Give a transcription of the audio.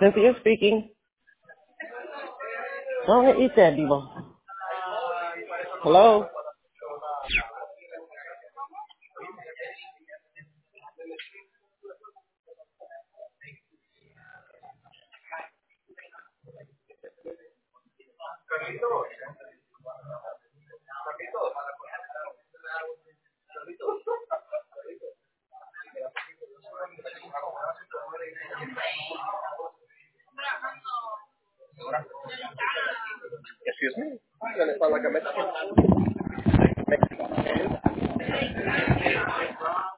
Cynthia speaking. Go ahead, eat that, Diva. Hello? Excuse me? Doesn't it sound like a Mexican?